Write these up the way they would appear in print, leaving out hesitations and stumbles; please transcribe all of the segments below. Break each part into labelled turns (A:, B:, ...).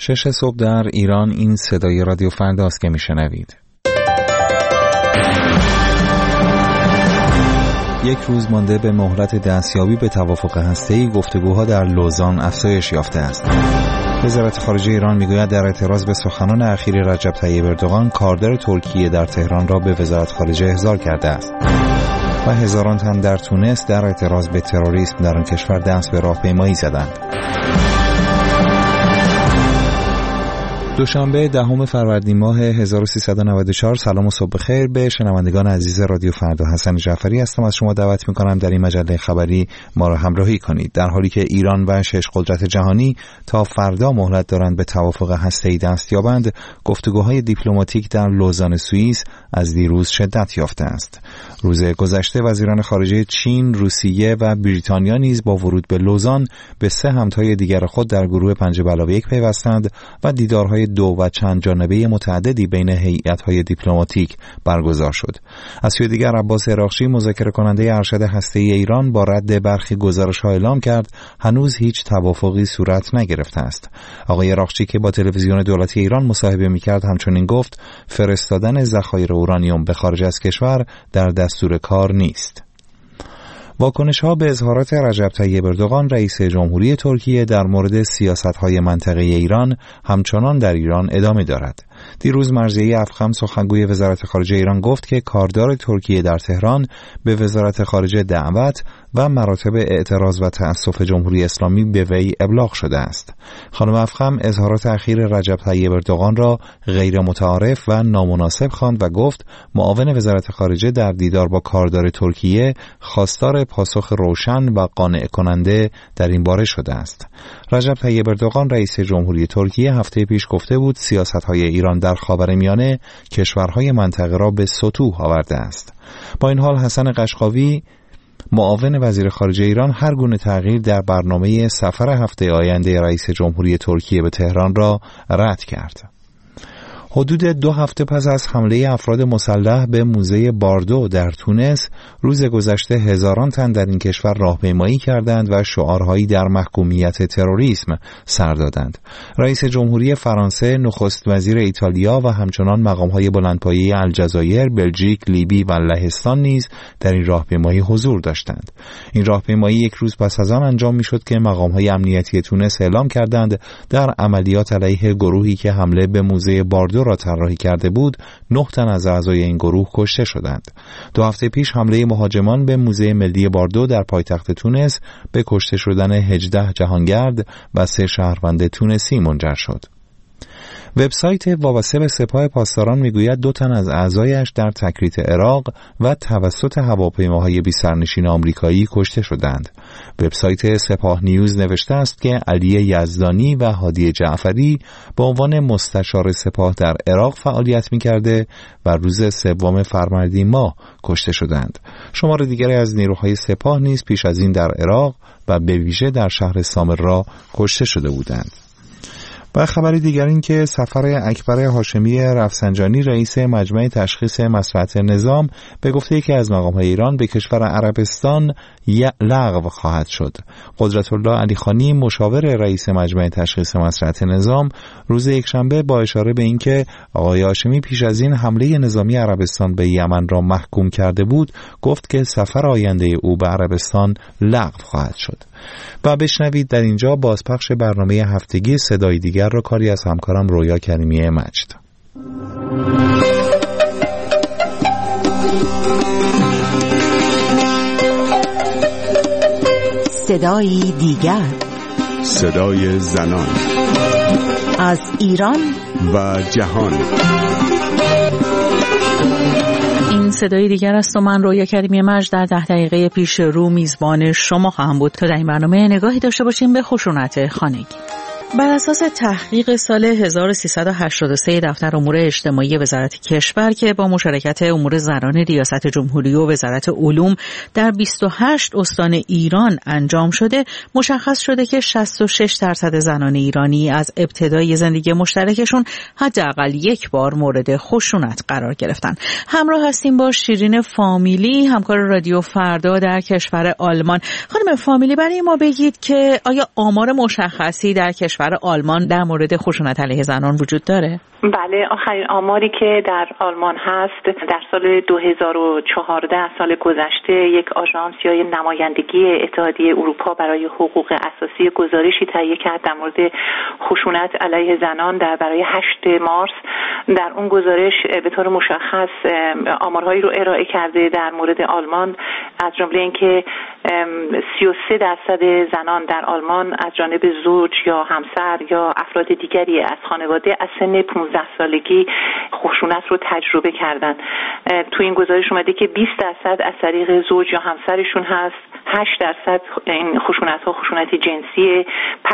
A: 6 صبح در ایران. این صدای رادیو فردا است که میشنوید. یک روز مانده به مهلت دستیابی به توافق هسته‌ای، گفتگوها در لوزان افزایش یافته است. وزارت خارجه ایران میگوید در اعتراض به سخنان اخیر رجب طیب اردوغان، کاردار ترکیه در تهران را به وزارت خارجه احضار کرده است و هزاران تن در تونس در اعتراض به تروریسم در آن کشور دست به راهپیمایی زدند. دوشنبه 10 فروردین ماه 1394. سلام و صبح بخیر به شنوندگان عزیز رادیو فردا. حسن جعفری هستم. از شما دعوت می‌کنم در این مجله خبری ما را همراهی کنید. در حالی که ایران و 6 قدرت جهانی تا فردا مهلت دارند به توافق هسته‌ای دست یابند، گفتگوهای دیپلماتیک در لوزان سوئیس از دیروز شدت یافته است. روز گذشته وزیران خارجه چین، روسیه و بریتانیا نیز با ورود به لوزان به 3 همتای دیگر خود در گروه 5+1 پیوستند و دیدارهای 2 و چند جانبه متعددی بین هیئت‌های دیپلماتیک برگزار شد. از سوی دیگر عباس عراقچی، مذاکره کننده ارشد هسته‌ای ایران، با رد برخی گزارش‌ها اعلام کرد هنوز هیچ توافقی صورت نگرفته است. آقای عراقچی که با تلویزیون دولتی ایران مصاحبه می‌کرد همچنین گفت فرستادن ذخایر اورانیوم به خارج از کشور در دستور کار نیست. واکنش‌ها به اظهارات رجب طیب اردوغان رئیس جمهوری ترکیه در مورد سیاست‌های منطقه‌ای ایران همچنان در ایران ادامه دارد. دیروز مرضیه افخم، سخنگوی وزارت خارجه ایران، گفت که کاردار ترکیه در تهران به وزارت خارجه دعوت و مراتب اعتراض و تأسف جمهوری اسلامی به وی ابلاغ شده است. خانم افخم اظهارات اخیر رجب طیب اردوغان را غیر متعارف و نامناسب خواند و گفت معاون وزارت خارجه در دیدار با کاردار ترکیه خواستار پاسخ روشن و قانع کننده در این باره شده است. رجب طیب اردوغان رئیس جمهوری ترکیه هفته پیش گفته بود سیاست‌های ایران در خاورمیانه کشورهای منطقه را به سطوح آورده است. با این حال حسن قشقاوی، معاون وزیر خارجه ایران، هر گونه تغییر در برنامه سفر هفته آینده رئیس جمهوری ترکیه به تهران را رد کرد. حدود 2 هفته پس از حمله افراد مسلح به موزه باردو در تونس، روز گذشته هزاران تن در این کشور راهپیمایی کردند و شعارهایی در محکومیت تروریسم سر دادند. رئیس جمهوری فرانسه، نخست وزیر ایتالیا و همچنان مقام‌های بلندپایه الجزایر، بلژیک، لیبی و لهستان نیز در این راهپیمایی حضور داشتند. این راهپیمایی یک روز پس از آن انجام می‌شد که مقام‌های امنیتی تونس اعلام کردند در عملیات علیه گروهی که حمله به موزه باردو را طراحی کرده بود، 9 تن از اعضای این گروه کشته شدند. 2 هفته پیش حمله مهاجمان به موزه ملی باردو در پایتخت تونس به کشته شدن 18 جهانگرد و 3 شهروند تونسی منجر شد. وبسایت وابسته به سپاه پاسداران میگوید 2 تن از اعضایش در تکریت عراق و توسط هواپیماهای بی‌سرنشین آمریکایی کشته شدند. وبسایت سپاه نیوز نوشته است که علی یزدانی و هادی جعفری به عنوان مستشار سپاه در عراق فعالیت می‌کرده و روز 3 فروردین ماه کشته شدند. شمار دیگری از نیروهای سپاه نیز پیش از این در عراق و به ویژه در شهر سامرا کشته شده بودند. و خبری دیگر این که سفر اکبر هاشمی رفسنجانی، رئیس مجمع تشخیص مصلحت نظام، به گفته یکی از مقام‌های ایران به کشور عربستان لغو خواهد شد. قدرت الله علی خانی، مشاور رئیس مجمع تشخیص مصلحت نظام، روز یکشنبه با اشاره به اینکه آقای هاشمی پیش از این حمله نظامی عربستان به یمن را محکوم کرده بود، گفت که سفر آینده او به عربستان لغو خواهد شد. و بشنوید در اینجا بازپخش برنامه هفتگی صدای دیگر را کاری از همکارم رویا کریمی مجد.
B: صدای دیگر،
C: صدای زنان
B: از ایران
C: و جهان.
D: این صدای دیگر است و من رویا کریمی مجد در 10 دقیقه پیش رو میزبان شما خواهم بود تا در این برنامه نگاهی داشته باشیم به خشونت خانگی. بر اساس تحقیق سال 1383 دفتر امور اجتماعی وزارت کشور که با مشارکت امور زنان ریاست جمهوری و وزارت علوم در 28 استان ایران انجام شده، مشخص شده که 66% زنان ایرانی از ابتدای زندگی مشترکشون حداقل یک بار مورد خشونت قرار گرفتن. همراه هستیم با شیرین فامیلی، همکار رادیو فردا در کشور آلمان. خانم فامیلی، برای ما بگید که آیا آمار مشخصی در کشور کشور آلمان در مورد خشونت علیه زنان وجود داره؟
E: بله، آخرین آماری که در آلمان هست در سال 2014 سال گذشته یک آژانس یا نمایندگی اتحادیه اروپا برای حقوق اساسی گزارشی تهیه کرد در مورد خشونت علیه زنان برای 8 مارس. در اون گزارش به طور مشخص آمارهایی رو ارائه کرده در مورد آلمان، از جمله اینکه 33% زنان در آلمان از جانب زوج یا همسر یا افراد دیگری از خانواده از سن 15 سالگی خشونت رو تجربه کردن. تو این گزارش اومده که 20% از طریق زوج یا همسرشون هست، 8% این خشونت‌ها خشونت جنسی،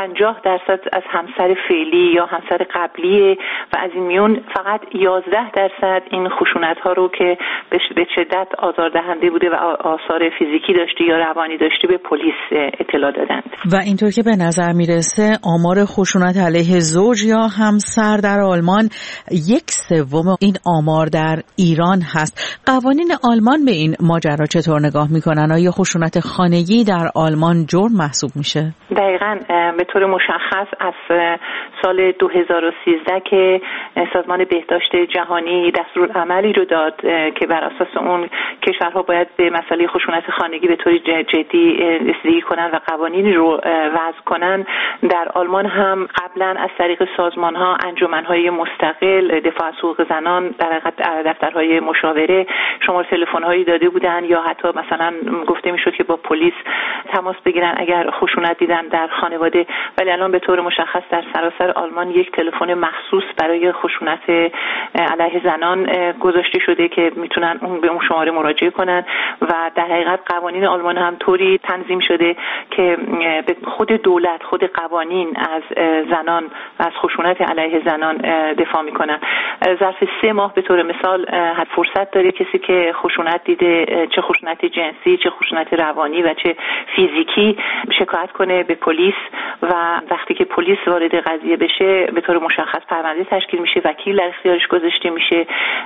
E: 50% از همسر فعلی یا همسر قبلی و از این میون فقط 11% این خشونت‌ها رو که به شدت آزاردهنده بوده و آثار فیزیکی داشته یا روانی داشته به پلیس اطلاع دادند.
D: و اینطور که به نظر میرسه آمار خشونت علیه زوج یا همسر در آلمان 1/3 این آمار در ایران هست. قوانین آلمان به این ماجرا چطور نگاه میکنن؟ آیا خشونت خانگی در آلمان جرم محسوب میشه؟
E: دقیقاً به طور مشخص از سال 2013 که سازمان بهداشت جهانی دستورالعملی رو داد که بر اساس اون کشورها باید به مسئله خشونت خانگی به طور جدی رسیدگی کنن و قوانینی رو وضع کنن، در آلمان هم قبلا از طریق سازمان‌ها، انجمن‌های مستقل دفاع از حقوق زنان، در دفترهای مشاوره شماره تلفن‌هایی داده بودن یا حتی مثلا گفته میشد که با پلیس تماس بگیرن اگر خشونت دیدن در خانواده. ولی الان به طور مشخص در سراسر آلمان یک تلفن مخصوص برای خشونت علیه زنان گذاشته شده که میتونن به اون شماره مراجعه کنن و در حقیقت قوانین آلمان هم طوری تنظیم شده که به خود دولت، خود قوانین از زنان و از خشونت علیه زنان دفاع میکنن. ظرف 3 ماه به طور مثال فرصت داره کسی که خشونت دیده، چه خشونت جنسی، چه خشونت روانی و چه فیزیکی، شکایت کنه به پلیس و وقتی که پلیس وارد قضیه بشه به طور مشخص پرونده تشکیل میشه، وکیل در اختیارش گذاشته میشه.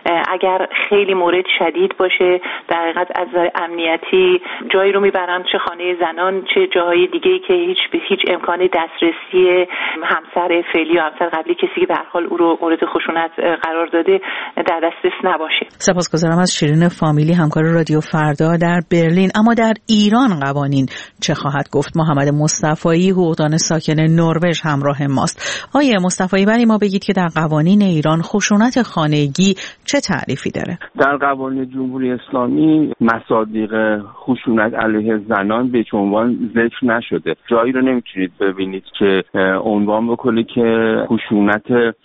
E: اگر خیلی مورد شدید باشه در حقیقت از نظر امنیتی جایی رو میبرن، چه خانه زنان چه جاهای دیگه‌ای که هیچ امکان دسترسی همسر فعلی یا همسر قبلی کسی که به هر حال او رو مورد خشونت قرار داده در دسترس نباشه.
D: سپاسگزارم از شیرین فامیلی، همکار رادیو فردا در برلین. اما در ایران قوانین چه خواهد گفت؟ محمد مصطفایی، حقوقدان ساکن نروژ، همراه ماست. آقای مصطفایی، برای ما بگید که در قوانین ایران خشونت خانگی چه تعریفی داره؟
F: در قوانین جمهوری اسلامی مصادیق خشونت علیه زنان به هیچ عنوان ذکر نشده. جایی رو نمیتونید ببینید که عنوان بکنه که خشونت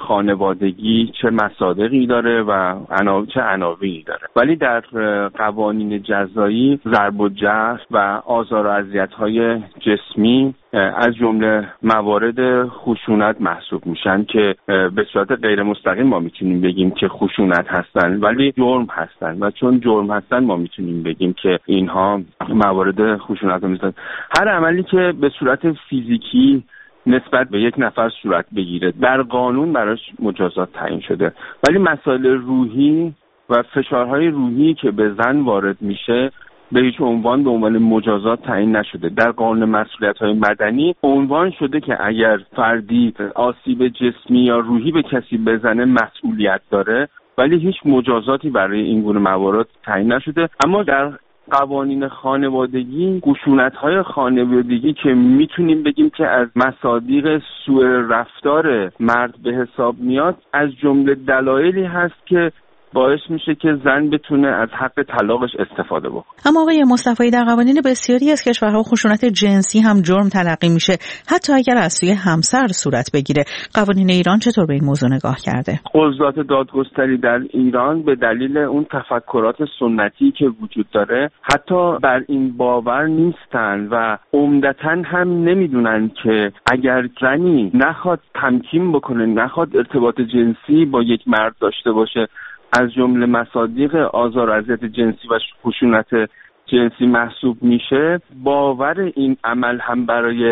F: خانوادگی چه مصادیقی داره و چه عناوینی داره. ولی در قوانین جزایی ضرب و جرح و آزار و اذیت‌های جسمی از جمله موارد خشونت محسوب میشن که به صورت غیر مستقیم ما میتونیم بگیم که خشونت هستن ولی جرم هستن و چون جرم هستن ما میتونیم بگیم که اینها موارد خشونت هستن. هر عملی که به صورت فیزیکی نسبت به یک نفر صورت بگیره در قانون براش مجازات تعیین شده، ولی مسائل روحی و فشارهای روحی که به زن وارد میشه به هیچ عنوان به عنوان مجازات تعیین نشده. در قانون مسئولیت‌های مدنی عنوان شده که اگر فردی آسیب جسمی یا روحی به کسی بزنه مسئولیت داره، ولی هیچ مجازاتی برای این گونه موارد تعیین نشده. اما در قوانین خانوادگی، خشونت‌های خانوادگی که میتونیم بگیم که از مصادیق سوء رفتار مرد به حساب میاد، از جمله دلایلی هست که باعث میشه که زن بتونه از حق طلاقش استفاده بکنه.
D: اما آقای مصطفایی، در قوانین بسیاری از کشورها خشونت جنسی هم جرم تلقی میشه، حتی اگر از سوی همسر صورت بگیره. قوانین ایران چطور به این موضوع نگاه کرده؟
F: قضات دادگستری در ایران به دلیل اون تفکرات سنتی که وجود داره حتی بر این باور نیستن و عمدتاً هم نمیدونن که اگر زنی نخواد تمکین بکنه، نخواد ارتباط جنسی با یک مرد داشته باشه، از جمله مصادیق آزار و اذیت جنسی و خشونت جنسی محسوب میشه، باور این عمل هم برای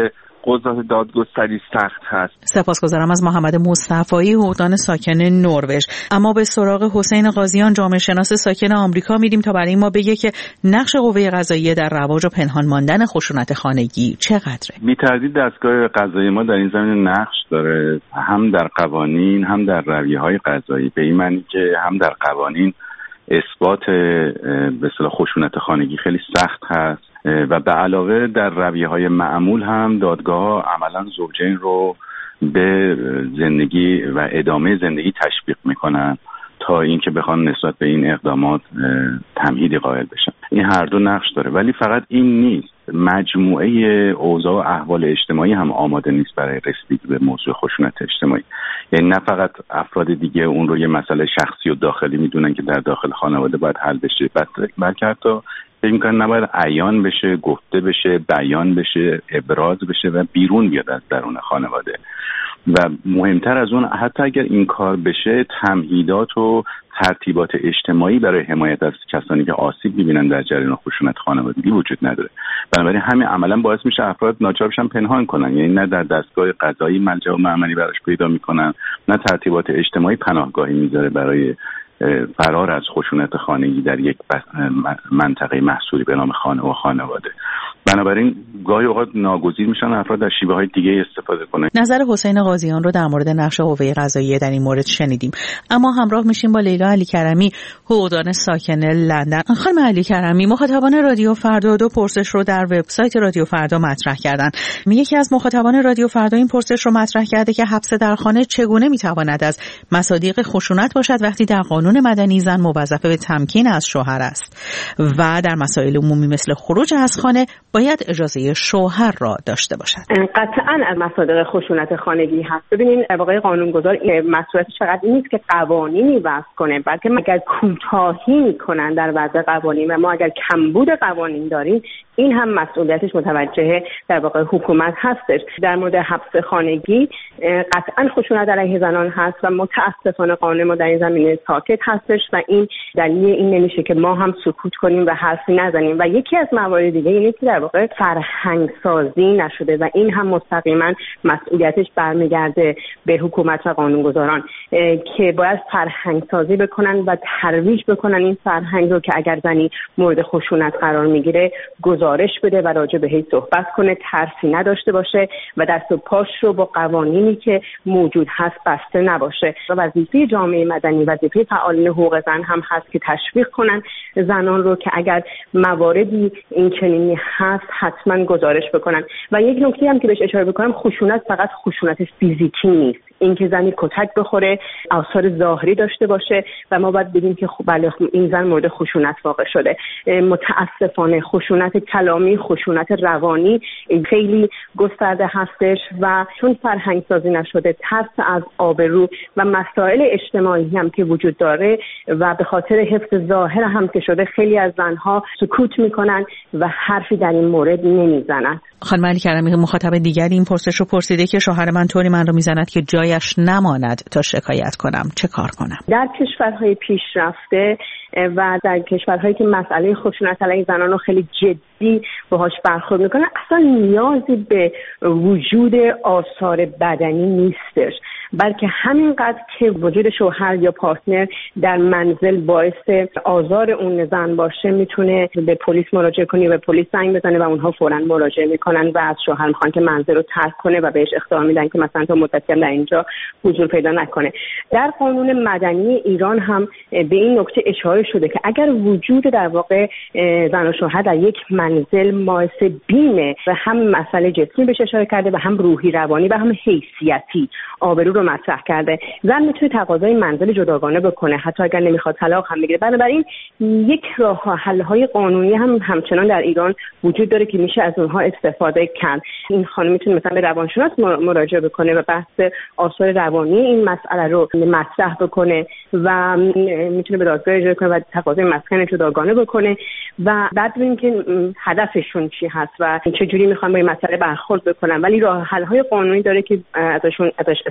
F: قضات دادگستری سخت هست.
D: سپاسگزارم از محمد مصطفایی، حقوقدان ساکن نروژ. اما به سراغ حسین قاضیان، جامعه شناس ساکن آمریکا میریم تا برای ما بگه که نقش قوه قضاییه در رواج و پنهان ماندن خشونت خانگی چقدره؟
G: بی‌تردید دستگاه قضایی ما در این زمینه نقش داره، هم در قوانین هم در رویه‌های قضایی، به این معنی که هم در قوانین اثبات به اصطلاح خشونت خانگی خیلی سخت هست و به علاوه در رویه‌های معمول هم دادگاه‌ها عملاً زوجین رو به زندگی و ادامه زندگی تشویق میکنن تا اینکه بخوان نسبت به این اقدامات تمهیدی قائل بشن. این هر دو نقش داره، ولی فقط این نیست. مجموعه اوضاع و احوال اجتماعی هم آماده نیست برای رسیدگی به موضوع خشونت اجتماعی. یعنی نه فقط افراد دیگه اون رو یه مسئله شخصی و داخلی میدونن که در داخل خانواده باید حل بشه، بلکه حتی فکر می‌کنن نباید عیان بشه، گفته بشه، بیان بشه، ابراز بشه و بیرون بیاد از درون خانواده. و مهمتر از اون، حتی اگر این کار بشه، تمهیدات و ترتیبات اجتماعی برای حمایت از کسانی که آسیب می‌بینن در جریان خشونت خانوادگی وجود نداره. بنابراین همین عملاً باعث میشه افراد ناچار بشن پنهان کنن، یعنی نه در دستگاه قضایی ملجأ و مأمنی براش پیدا میکنن، نه ترتیبات اجتماعی پناهگاهی میذاره برای فرار از خشونت خانگی در یک منطقه محصوری به نام خانه و خانواده. بنابراین گاهی اوقات ناگزیر میشن افراد در شیوه‌های دیگه استفاده کنن.
D: نظر حسین قاضیان رو در مورد نقش قوه قضاییه در این مورد شنیدیم، اما همراه میشیم با لیلا علی کرمی، حقوقدان ساکن لندن. خانم علی کرمی، مخاطبان رادیو فردا دو پرسش رو در وبسایت رادیو فردا مطرح کردن. یکی از مخاطبان رادیو فردا این پرسش رو مطرح کرده که حبس در خانه چگونه میتواند از مصادیق خشونت باشد وقتی در قانون مدنی زن موظفه به تمکین از شوهر است و در مسائل عمومی مثل خروج از خانه باید اجازه شوهر را داشته باشد.
H: قطعاً از مصادیق خشونت خانگی هست. ببینین واقعا قانونگذار مسئولیتش فقط این نیست که قوانینی وضع کنه، بلکه اگر کوتاهی میکنن در وضع قوانین و ما اگر کمبود قوانین داریم، این هم مسئولیتش متوجه در واقع حکومت هستش. در مورد حبس خانگی قطعاً خشونت علیه زنان هست و متاسفانه قانون ما در این زمینه ساکت هستش و این دلیل این نمیشه که ما هم سکوت کنیم و حرفی نزنیم. و یکی از موارد دیگه اینه که در واقع فرهنگ سازی نشده و این هم مستقیما مسئولیتش برمیگرده به حکومت و قانونگذاران که باید فرهنگ سازی بکنن و ترویج بکنن این فرهنگ رو که اگر زنی مورد خشونت قرار میگیره گزارش بده و راجع بهش صحبت کنه، ترسی نداشته باشه و دست و پاش رو با قوانینی که موجود هست بسته نباشه. و وظیفه جامعه مدنی، وظیفه فعالین حقوق زن هم هست که تشویق کنن زنان رو که اگر مواردی این چنینی هست حتما گزارش بکنن. و یک نکته هم که بهش اشاره بکنم، خشونت فقط خشونت فیزیکی نیست، اینکه زنی کتک بخوره، آثار ظاهری داشته باشه و ما باید بگیم که بله این زن مورد خشونت واقع شده. متاسفانه خشونت کلامی، خشونت روانی خیلی گسترده هستش و چون فرهنگ سازی نشده، ترس از آبرو و مسائل اجتماعی هم که وجود داره و به خاطر حفظ ظاهر هم که شده، خیلی از زنها سکوت میکنن و حرفی در این مورد نمیزنن.
D: خانم علی کرمی، مخاطب دیگری این پرسش رو پرسیده که شوهر من طوری من رو میزند که جایش نماند تا شکایت کنم، چه کار کنم؟ در
H: کشورهای پیشرفته و در کشورهایی که مسئله خشونت علیه زنان رو خیلی جدی باهاش برخورد میکنن، اصلا نیازی به وجود آثار بدنی نیستش، بلکه همینقدر که وجود شوهر یا پارتنر در منزل باعث آزار اون زن باشه، میتونه به پلیس مراجعه کنه، به پلیس زنگ بزنه و اونها فوراً مراجعه میکنن و از شوهر میخوان که منزل رو ترک کنه و بهش اخطار میدن که مثلا تا مدتی هم در اینجا حضور پیدا نکنه. در قانون مدنی ایران هم به این نکته اشاره شده که اگر وجود در واقع زن و شوهر در یک منزل باعث بیمه و هم مسئله جسمی بهش اشاره کرده و هم روحی روانی و هم حیثیتی آبرو رو مطرح کرده، زن میتونه تقاضای منزل جداگانه بکنه حتی اگر نمیخواد طلاق هم بگیره. بنابراین یک راه حل‌های قانونی هم همچنان در ایران وجود داره که میشه از اونها استفاده کرد. این خانم میتونه مثلا به روانشناس مراجعه بکنه و بحث آثار روانی این مسئله رو مطرح بکنه و میتونه به دادگاه اجرا کنه و تقاضای مسکن جداگانه بکنه و بعد ببینیم که هدفشون چی هست و چه جوری میخوان با این مسئله برخورد بکنن. ولی راه حل‌های قانونی داره که ازش استفاده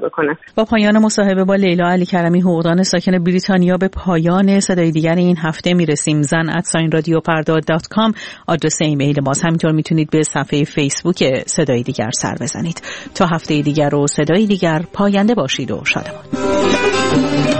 H: بکنن.
D: با پایان مصاحبه با لیلا علی کرمی، حقوقدان ساکن بریتانیا، به پایان صدای دیگر این هفته میرسیم. zan@radiofarda.com آدرس ایمیل ماست. همینطور میتونید به صفحه فیسبوک صدای دیگر سر بزنید. تا هفته دیگر و صدای دیگر، پاینده باشید و شادمان.